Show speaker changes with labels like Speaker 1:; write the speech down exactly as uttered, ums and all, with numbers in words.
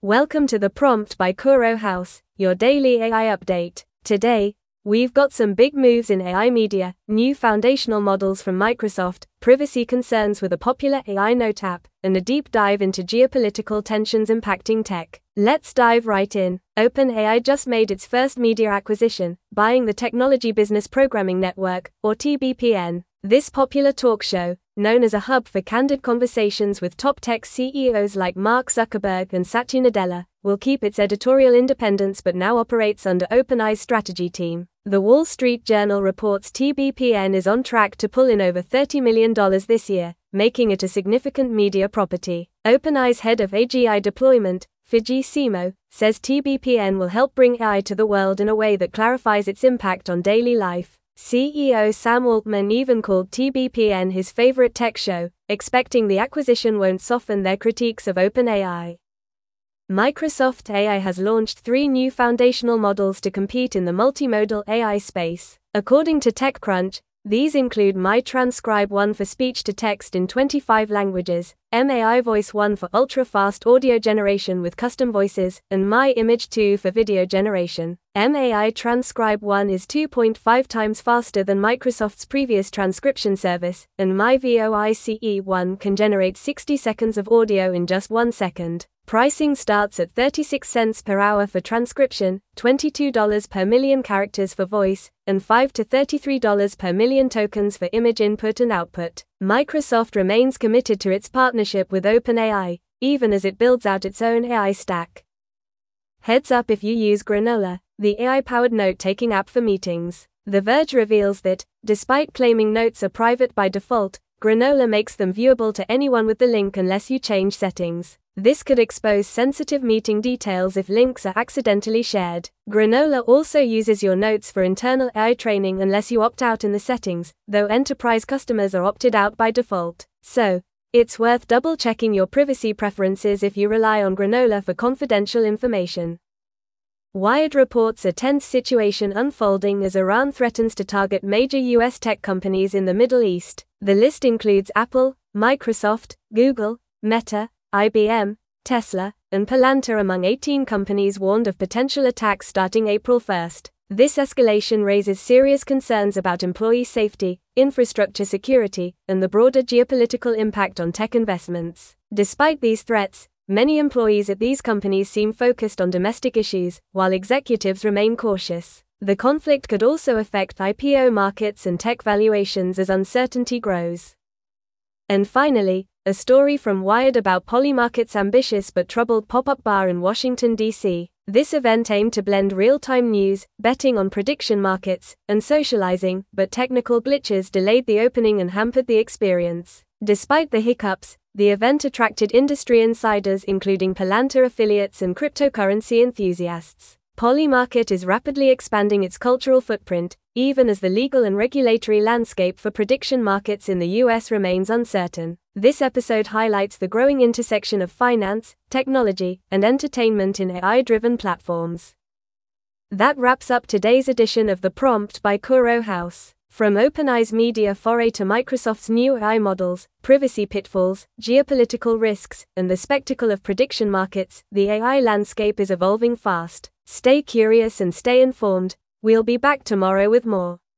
Speaker 1: Welcome to the Prompt by Kuro House, your daily A I update. Today, we've got some big moves in A I media, new foundational models from Microsoft, privacy concerns with a popular A I note app, and a deep dive into geopolitical tensions impacting tech. Let's dive right in. OpenAI just made its first media acquisition, buying the Technology Business Programming Network, or T B P N. This popular talk show, known as a hub for candid conversations with top tech C E Os like Mark Zuckerberg and Satya Nadella, will keep its editorial independence but now operates under OpenAI's strategy team. The Wall Street Journal reports T B P N is on track to pull in over thirty million dollars this year, making it a significant media property. OpenAI's head of A G I deployment, Fidji Simo, says T B P N will help bring A I to the world in a way that clarifies its impact on daily life. C E O Sam Altman even called T B P N his favorite tech show, expecting the acquisition won't soften their critiques of OpenAI. Microsoft A I has launched three new foundational models to compete in the multimodal A I space. According to TechCrunch, these include MyTranscribe one for speech-to-text in twenty-five languages, M A I Voice one for ultra-fast audio generation with custom voices, and MyImage two for video generation. M A I Transcribe one is two point five times faster than Microsoft's previous transcription service, and MyVoice one can generate sixty seconds of audio in just one second. Pricing starts at thirty-six cents per hour for transcription, twenty-two dollars per million characters for voice, and five to thirty-three dollars per million tokens for image input and output. Microsoft remains committed to its partnership with OpenAI, even as it builds out its own A I stack. Heads up if you use Granola, the A I-powered note-taking app for meetings. The Verge reveals that, despite claiming notes are private by default, Granola makes them viewable to anyone with the link unless you change settings. This could expose sensitive meeting details if links are accidentally shared. Granola also uses your notes for internal A I training unless you opt out in the settings, though enterprise customers are opted out by default. So, it's worth double-checking your privacy preferences if you rely on Granola for confidential information. Wired reports a tense situation unfolding as Iran threatens to target major U S tech companies in the Middle East. The list includes Apple, Microsoft, Google, Meta, I B M, Tesla, and Palantir among eighteen companies warned of potential attacks starting April first. This escalation raises serious concerns about employee safety, infrastructure security, and the broader geopolitical impact on tech investments. Despite these threats, many employees at these companies seem focused on domestic issues, while executives remain cautious. The conflict could also affect I P O markets and tech valuations as uncertainty grows. And finally, a story from Wired about Polymarket's ambitious but troubled pop-up bar in Washington, D C This event aimed to blend real-time news, betting on prediction markets, and socializing, but technical glitches delayed the opening and hampered the experience. Despite the hiccups, the event attracted industry insiders including Palantir affiliates and cryptocurrency enthusiasts. Polymarket is rapidly expanding its cultural footprint, even as the legal and regulatory landscape for prediction markets in the U S remains uncertain. This episode highlights the growing intersection of finance, technology, and entertainment in A I-driven platforms. That wraps up today's edition of The Prompt by Kuro House. From OpenAI's media foray to Microsoft's new A I models, privacy pitfalls, geopolitical risks, and the spectacle of prediction markets, the A I landscape is evolving fast. Stay curious and stay informed. We'll be back tomorrow with more.